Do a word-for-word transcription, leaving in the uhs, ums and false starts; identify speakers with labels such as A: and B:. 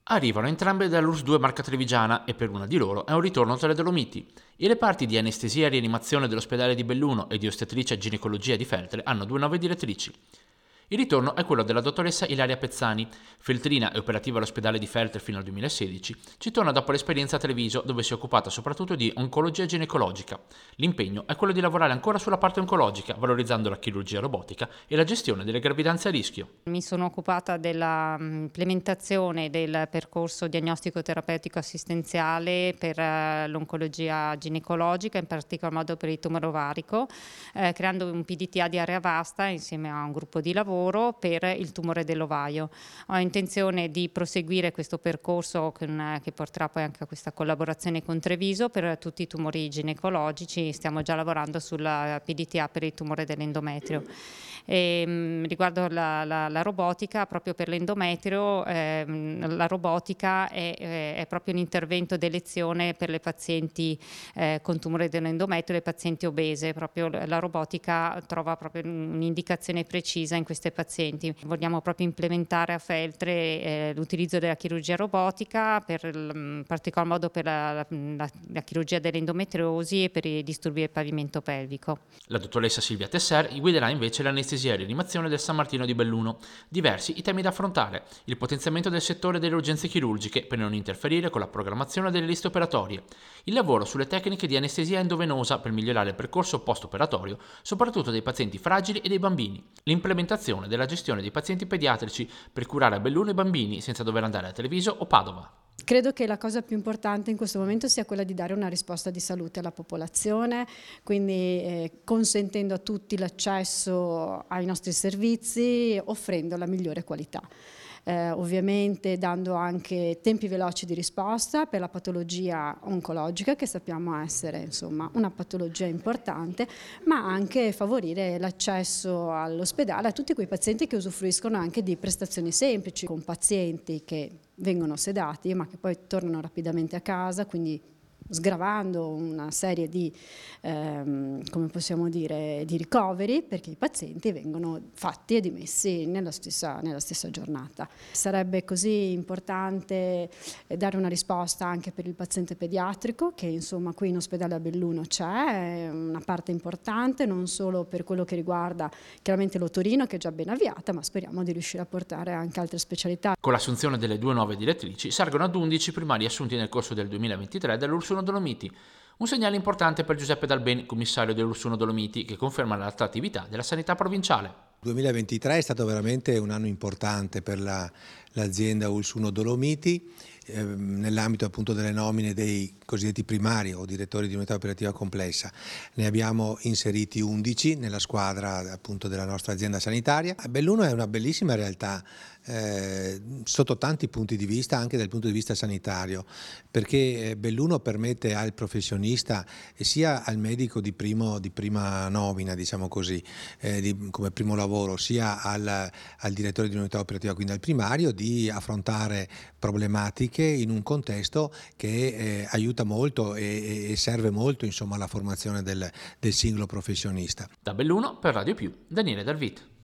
A: Arrivano entrambe dall'U R S S due Marca Trevigiana e per una di loro è un ritorno tra le Dolomiti. I reparti di anestesia e rianimazione dell'ospedale di Belluno e di ostetricia e ginecologia di Feltre hanno due nuove direttrici. Il ritorno è quello della dottoressa Ilaria Pezzani, feltrina e operativa all'ospedale di Feltre fino al duemilasedici, ci torna dopo l'esperienza a Treviso dove si è occupata soprattutto di oncologia ginecologica. L'impegno è quello di lavorare ancora sulla parte oncologica, valorizzando la chirurgia robotica e la gestione delle gravidanze a rischio.
B: Mi sono occupata dell'implementazione del percorso diagnostico terapeutico assistenziale per l'oncologia ginecologica, in particolar modo per il tumore ovarico, eh, creando un P D T A di area vasta insieme a un gruppo di lavoro per il tumore dell'ovaio. Ho intenzione di proseguire questo percorso con, che porterà poi anche a questa collaborazione con Treviso per tutti i tumori ginecologici. Stiamo già lavorando sulla P D T A per il tumore dell'endometrio. E, mh, riguardo la, la, la robotica, proprio per l'endometrio, ehm, la robotica è, è proprio un intervento d'elezione per le pazienti eh, con tumore dell'endometrio e le pazienti obese. Proprio la robotica trova proprio un'indicazione precisa in queste pazienti. Vogliamo proprio implementare a Feltre eh, l'utilizzo della chirurgia robotica, per il, in particolar modo per la, la, la chirurgia dell'endometriosi e per i disturbi del pavimento pelvico.
A: La dottoressa Silvia Tesser guiderà invece l'anestesia e rianimazione del San Martino di Belluno. Diversi i temi da affrontare: il potenziamento del settore delle urgenze chirurgiche per non interferire con la programmazione delle liste operatorie, il lavoro sulle tecniche di anestesia endovenosa per migliorare il percorso post-operatorio, soprattutto dei pazienti fragili e dei bambini, l'implementazione della gestione dei pazienti pediatrici per curare a Belluno i bambini senza dover andare a Treviso o Padova.
C: Credo che la cosa più importante in questo momento sia quella di dare una risposta di salute alla popolazione, quindi eh, consentendo a tutti l'accesso ai nostri servizi, offrendo la migliore qualità. Eh, ovviamente dando anche tempi veloci di risposta per la patologia oncologica, che sappiamo essere insomma una patologia importante, ma anche favorire l'accesso all'ospedale a tutti quei pazienti che usufruiscono anche di prestazioni semplici, con pazienti che vengono sedati ma che poi tornano rapidamente a casa, quindi sgravando una serie di, ehm, come possiamo dire, di ricoveri, perché i pazienti vengono fatti e dimessi nella stessa, nella stessa giornata. Sarebbe così importante dare una risposta anche per il paziente pediatrico, che insomma qui in ospedale a Belluno c'è, è una parte importante, non solo per quello che riguarda chiaramente l'otorino, che è già ben avviata, ma speriamo di riuscire a portare anche altre specialità.
A: Con l'assunzione delle due nuove direttrici salgono ad undici primari assunti nel corso del duemilaventitré dall'U R S S Dolomiti. Un segnale importante per Giuseppe Dalben, commissario dell'U R S S Dolomiti, che conferma l'attrattività della sanità provinciale.
D: Il duemilaventitré è stato veramente un anno importante per la, l'azienda U R S S Dolomiti, eh, nell'ambito appunto delle nomine dei cosiddetti primari o direttori di unità operativa complessa. Ne abbiamo inseriti undici nella squadra appunto della nostra azienda sanitaria. Belluno è una bellissima realtà eh, sotto tanti punti di vista, anche dal punto di vista sanitario, perché Belluno permette al professionista e sia al medico di, primo, di prima nomina, diciamo così, eh, di, come primo lavoro, sia al, al direttore di unità operativa, quindi al primario, di affrontare problematiche in un contesto che eh, aiuta molto e, e serve molto insomma alla formazione del, del singolo professionista.
A: Da Belluno per Radio Più, Daniele Dalvit.